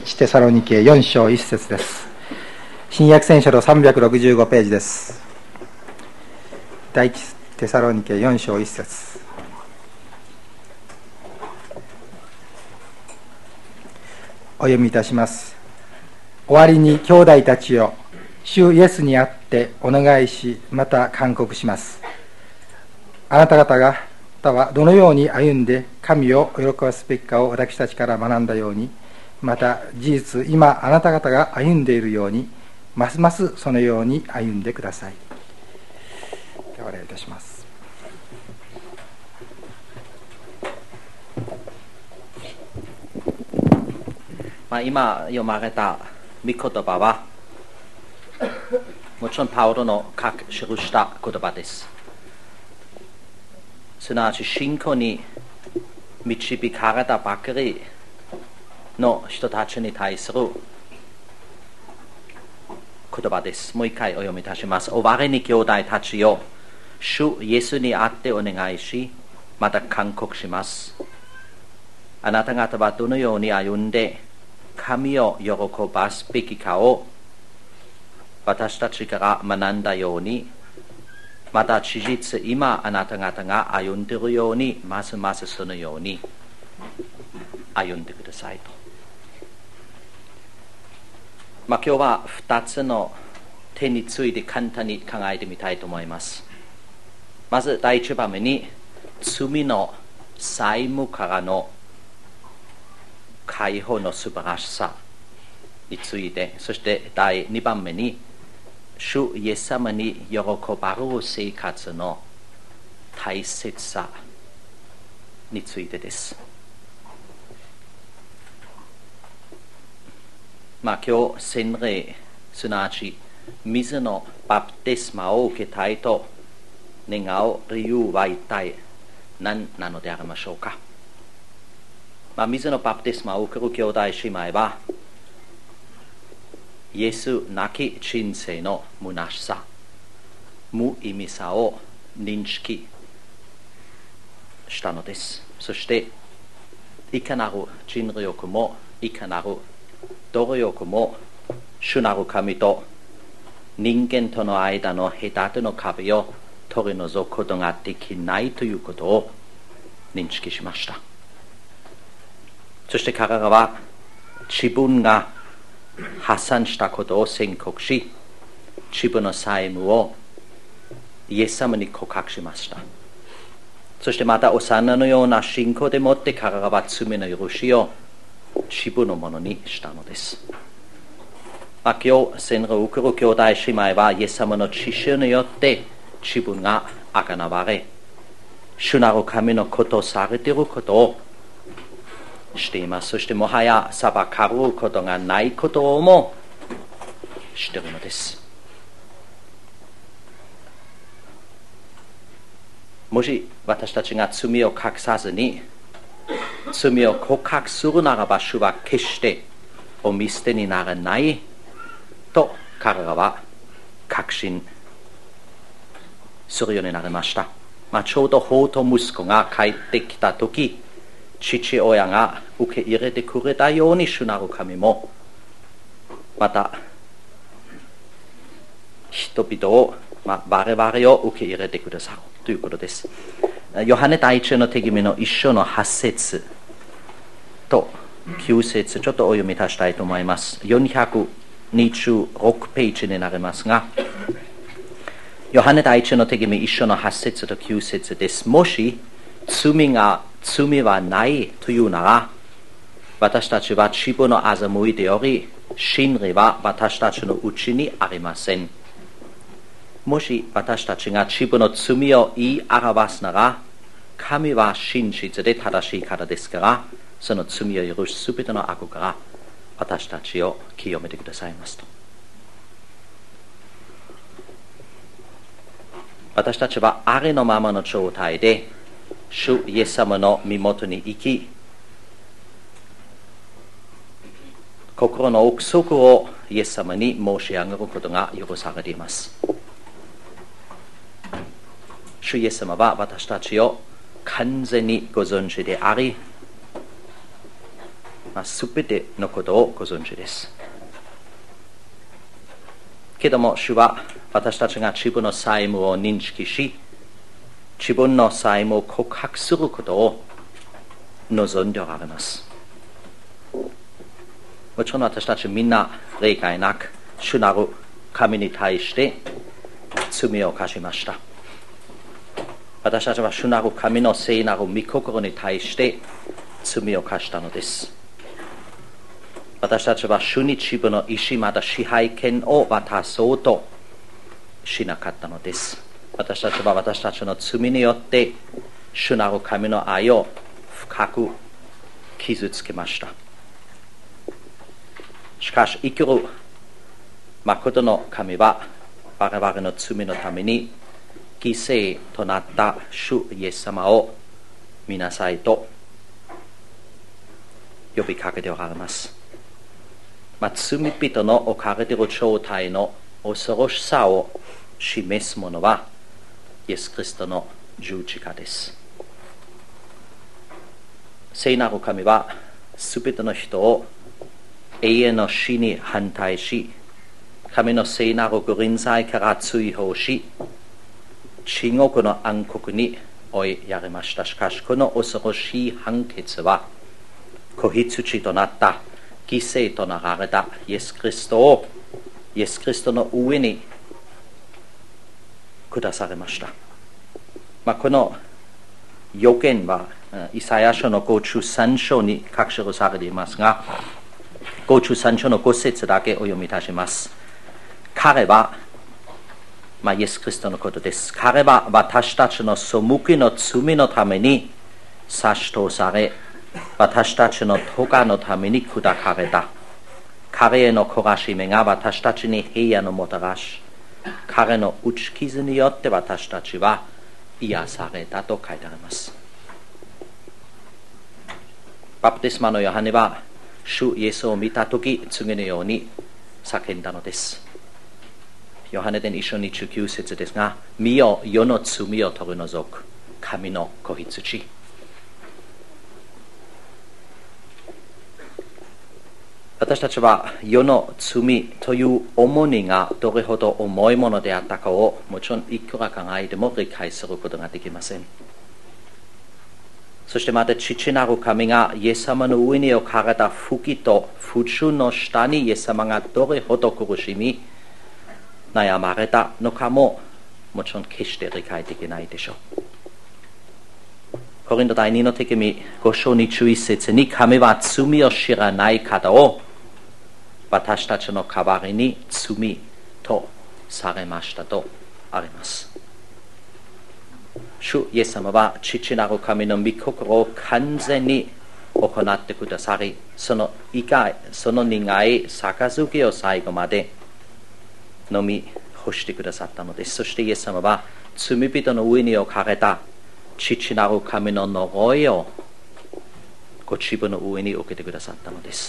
1テサロニケ4章1節です。新約聖書の365ページです。第1テサロニケ4章1節。お読みいたします。終わりに兄弟たちよ、主イエスにあってお願いし、また勧告します。あなた方はどのように歩んで神を喜ばすべきかを私たちから学んだように、また事実今あなた方が歩んでいるように、ますますそのように歩んでください。お願いいたします。 今読まれた御言葉はもちろんパウロの書き記した言葉です。すなわち信仰に導かれたばかりの人たちに対する言葉です。もう一回お読みいたします。終わりに兄弟たちよ、主イエスにあってお願いし、また勧告します。あなた方はどのように歩んで神を喜ばすべきかを私たちから学んだように、また事実今あなた方が歩んでいるように、ますますそのように歩んでくださいと。今日は2つの点について簡単に考えてみたいと思います。まず第1番目に、罪の債務からの解放の素晴らしさについて、そして第2番目に、主イエス様に喜ばれる生活の大切さについてです。今日洗礼、すなわち水のバプテスマを受けたいと願う理由は一体何なのでありましょうか。水のバプテスマを受ける兄弟姉妹は、イエスなき人生の虚しさ、無意味さを認識したのです。そしていかなる人力もいかなる努力も主なる神と人間との間の隔ての壁を取り除くことができないということを認識しました。そして彼らは自分が破産したことを宣告し、自分の債務をイエス様に告白しました。そしてまた幼のような信仰でもって彼らは罪の許しを自分のものにしたのです。今日洗礼を受ける兄弟姉妹は、イエス様の血潮によって自分が贖われ、主なる神のことをされていることをしています。そしてもはや裁かれることがないことをも知っているのです。もし私たちが罪を隠さずに罪を告白するならば、主は決してお見捨てにならないと彼らは確信するようになりました。ちょうど法と息子が帰ってきたとき、父親が受け入れてくれたように、主なる神もまた人々を、我々を受け入れてくださるということです。ヨハネ第一の手紙の1章の8節と9節、ちょっとお読みいたしたいと思います。426ページになりますが、ヨハネ第一の手紙1章の8節と9節です。もし罪はないというなら、私たちは自分の欺いており、真理は私たちのうちにありません。もし私たちが自分の罪を言い表すなら、神は真実で正しいからですから、その罪を許しすべての悪から私たちを清めてくださいますと。私たちはありのままの状態で主イエス様の身元に行き、心の奥底をイエス様に申し上げることが許されています。主イエス様は私たちを完全にご存知であり、 すべてのことをご存知です。けども主は私たちが自分の債務を認識し、自分の債務を告白することを望んでおられます。もちろん私たちみんな例外なく主なる神に対して罪を犯しました。私たちは主なる神の聖なる御心に対して罪を犯したのです。私たちは主に自分の意志また支配権を渡そうとしなかったのです。私たちは私たちの罪によって主なる神の愛を深く傷つけました。しかし生きる誠の神は我々の罪のために犠牲となった主イエス様を見なさいと呼びかけておられます。罪人の置かれている状態の恐ろしさを示すものはイエス・キリストの十字架です。聖なる神はすべての人を永遠の死に反対し、神の聖なる御臨在から追放し、地獄の暗黒に追いやりました。しかしこの恐ろしい判決は子羊となった犠牲となられたイエス・キリストをイエス・キリストの上に下されました。この予言はイサヤ書の53章に書き記されていますが、53章の5節だけお読みいたします。彼は、イエス・キリストのことです。彼は私たちの背きの罪のために差し通され、私たちの咎のために砕かれた。彼への懲らしめが私たちに平安をもたらし、彼の打ち傷によって私たちは癒されたと書いてあります。バプテスマのヨハネは主イエスを見たとき次のように叫んだのです。ヨハネ伝1章29節ですが、見よ世の罪を取り除く神の子羊。私たちは世の罪という重荷がどれほど重いものであったかをもちろんいくら考えても理解することができません。そしてまた父なる神がイエス様の上に置かれた不義と不忠の下にイエス様がどれほど苦しみ悩まれたのかももちろん決して理解できないでしょう。コリント第2の手紙5章21節に、神は罪を知らない方を私たちの代わりに罪とされましたとあります。主イエス様は父なる神の御心を完全に行ってくださり、その苦い杯を最後まで飲み干してくださったのです。そしてイエス様は罪人の上に置かれた父なる神の呪いをご自分の上に受けてくださったのです。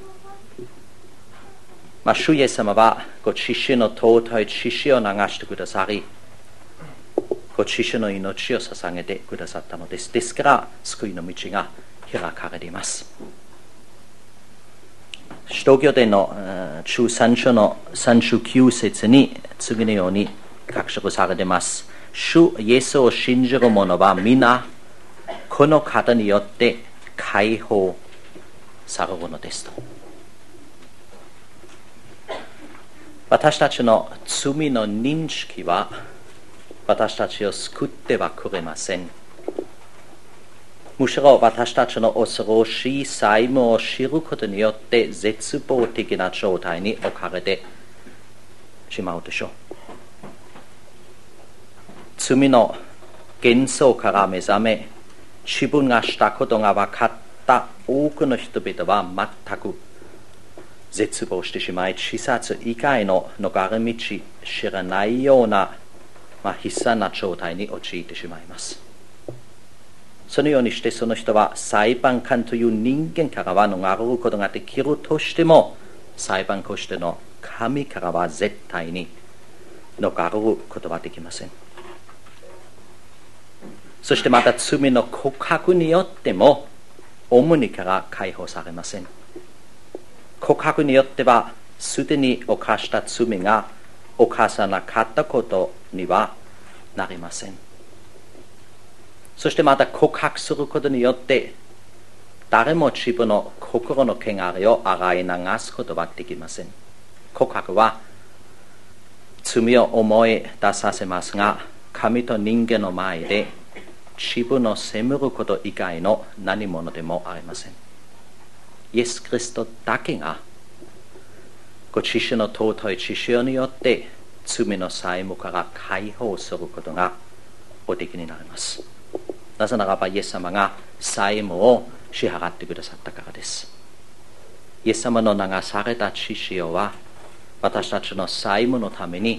主イエス様はご自身の尊い血潮を流してくださり、ご自身の命を捧げてくださったのです。ですから救いの道が開かれています。使徒行伝の13章の39節に次のように書き記されています。主イエスを信じる者は皆この方によって解放されるのですと。私たちの罪の認識は私たちを救ってはくれません。むしろ私たちの恐ろしい債務を知ることによって絶望的な状態に置かれてしまうでしょう。罪の幻想から目覚め、自分がしたことが分かった多くの人々は全く絶望してしまい、自殺以外の逃れ道知らないような、悲惨な状態に陥ってしまいます。そのようにしてその人は裁判官という人間からは逃れることができるとしても、裁判としての神からは絶対に逃れることはできません。そしてまた罪の告白によっても重荷から解放されません。告白によってはすでに犯した罪が犯さなかったことにはなりません。そしてまた告白することによって誰も自分の心の汚れを洗い流すことはできません。告白は罪を思い出させますが、神と人間の前で自分を責めること以外の何者でもありません。イエス・キリストだけがご自身の尊い血潮によって罪の債務から解放することがおできになります。なぜならばイエス様が債務を支払ってくださったからです。イエス様の流された血潮は私たちの債務のために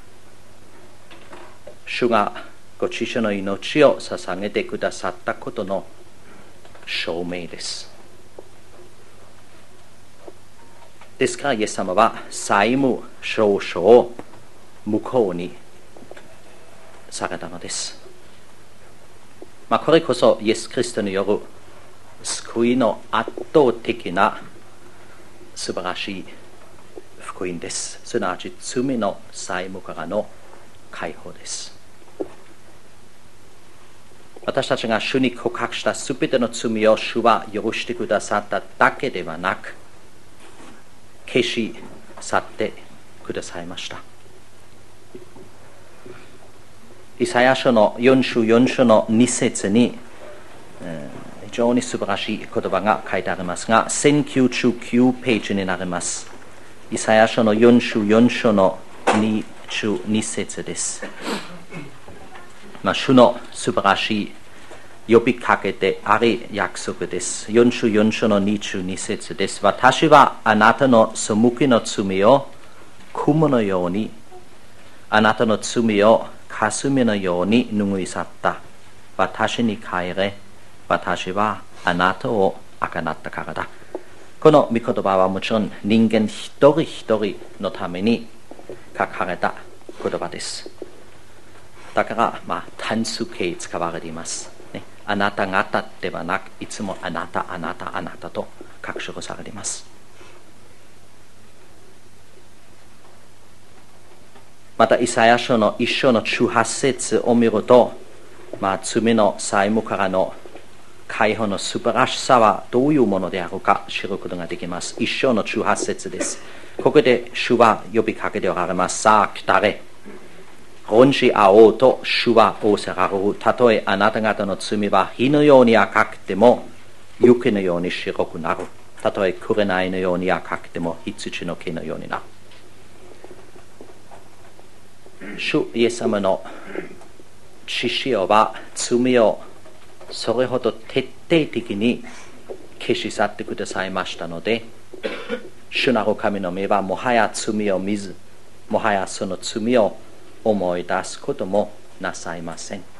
主がご自身の命を捧げてくださったことの証明です。ですからイエス様は債務証書を無効にされたのです。これこそイエス・キリストによる救いの圧倒的な素晴らしい福音です。すなわち罪の債務からの解放です。私たちが主に告白したすべての罪を主は許してくださっただけではなく、消し去ってくださいました。イサヤ書の4章の2節に、非常に素晴らしい言葉が書いてありますが、1099ページになります。イサヤ書の4章の2節です。主の素晴らしい呼びかけであり約束です。4章の22節です。私はあなたの背きの罪を雲のように、あなたの罪を霞のように拭い去った。私に帰れ、私はあなたをあがなったからだ。この御言葉はもちろん人間一人一人のために書かれた言葉です。だから単数形使われています、ね。あなた方ではなく、いつもあなたと書くされています。またイサヤ書の1章の18節を見ると、罪の債務からの解放の素晴らしさはどういうものであるか知ることができます。1章の18節です。ここで主は呼びかけておられます。さあ来たれ。論じ合おうと主は仰せられる。たとえあなた方の罪は火のように赤くても雪のように白くなる。たとえ紅のように赤くても羊の毛のようになる。主イエス様の血潮は罪をそれほど徹底的に消し去ってくださいましたので、主なる神の目はもはや罪を見ず、もはやその罪を思い出すこともなさいません。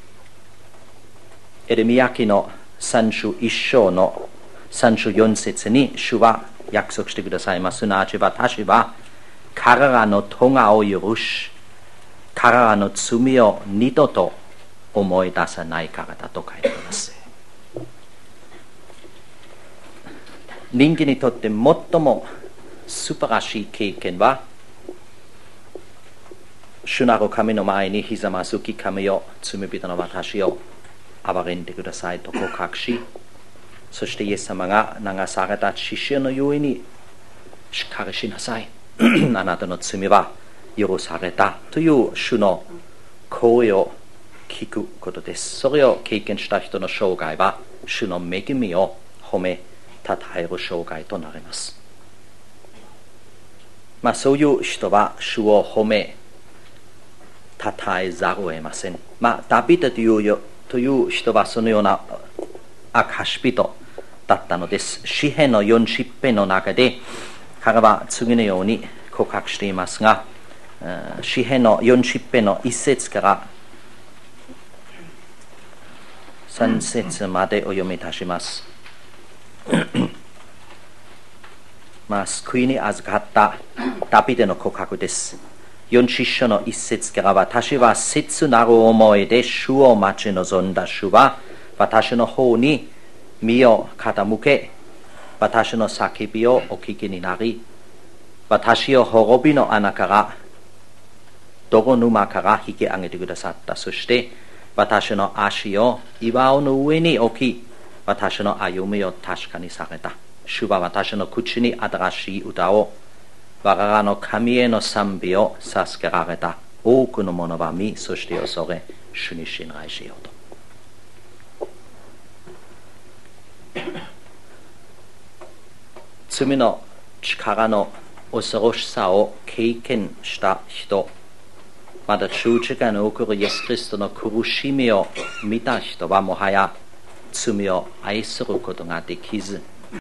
エレミヤ記の31章の34節に主は約束してくださいます。すなわち私は彼らの咎を許し、彼らの罪を二度と思い出さないからだと書いてあります。人間にとって最も素晴らしい経験は、主なる神の前にひざまずき、神よ、罪人の私を憐れんでくださいと告白し、そしてイエス様が流された血潮のゆえにしっかりしなさいあなたの罪は許されたという主の声を聞くことです。それを経験した人の生涯は主の恵みを褒めたたえる生涯となります。そういう人は主を褒めたたえざるを得ません。ダビデという人はそのような証人だったのです。詩編の40編の中で彼は次のように告白していますが、詩編の40編の1節から3節までお読みいたします。救いに預かったダビデの告白です。40章の1節から、私は切なる思いで主を待ち望んだ。主は私の方に身を傾け、私の叫びをお聞きになり、私を滅びの穴から、泥沼から引き上げてくださった。そして私の足を岩の上に置き、私の歩みを確かにされた。主は私の口に新しい歌を、我がの神への賛美を授けられた。多くの者は見、そして恐れ、主に信頼しようと。罪の力の恐ろしさを経験した人、また十字架におけるイエス・キリストの苦しみを見た人はもはや罪を愛することができず、